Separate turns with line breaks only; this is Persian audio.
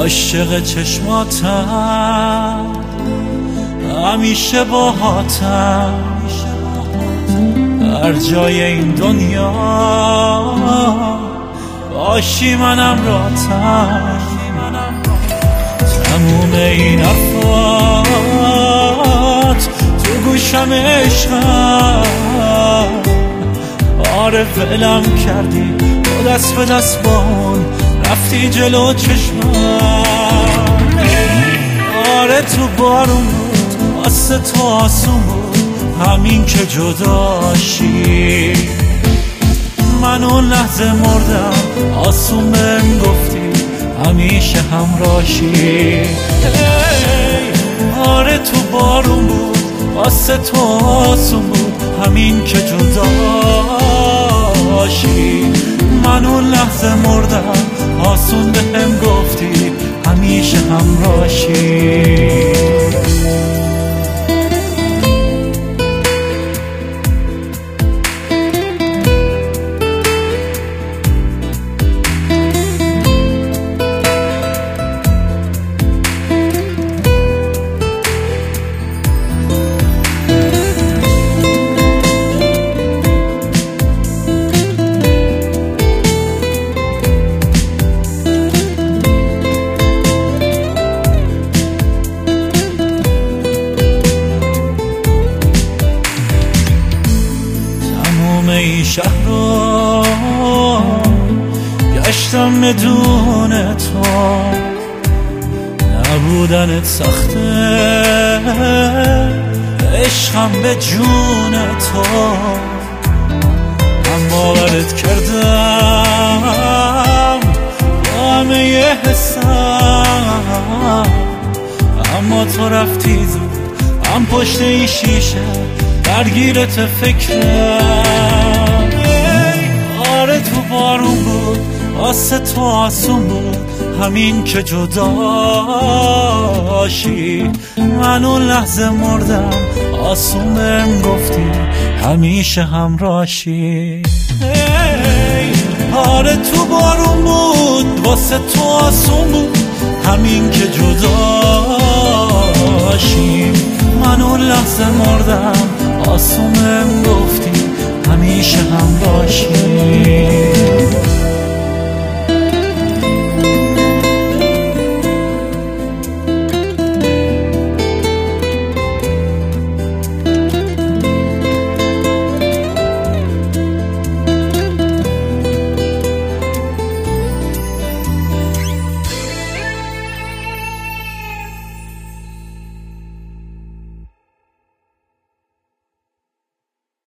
عاشق چشماتم، همیشه باهاتم، هر جای این دنیا باشی منم راتم. تموم این حرفات تو گوشم عشقم، آره ولم کردی و دست به دست بان رفتی جلو چشمم. آره تو بارون بود واسه تو آسون بود همین که جداشی. من اون لحظه مردم آسون بهم گفتی همیشه همراهی. آره تو بارون بود واسه تو آسون بود همین که جداشی. من اون لحظه مردم آسون بهم گفتی همیشه همراهی. این شهر رو گشتم بدون تو، نبودنت سخته عشقم به جون تو. من باورت کردم با همه یه حسم، اما تو رفتی زود هم پشت این شیشه درگیرت فکرم. آره تو بارون بود واسه تو آسون بود همین که جداشی. من اون لحظه مردم آسون بهم گفتی همیشه همراهی. آره تو بارون بود واسه تو آسون بود همین که جداشی. من اون لحظه مردم آسون بهم گفتی همیشه همراهی.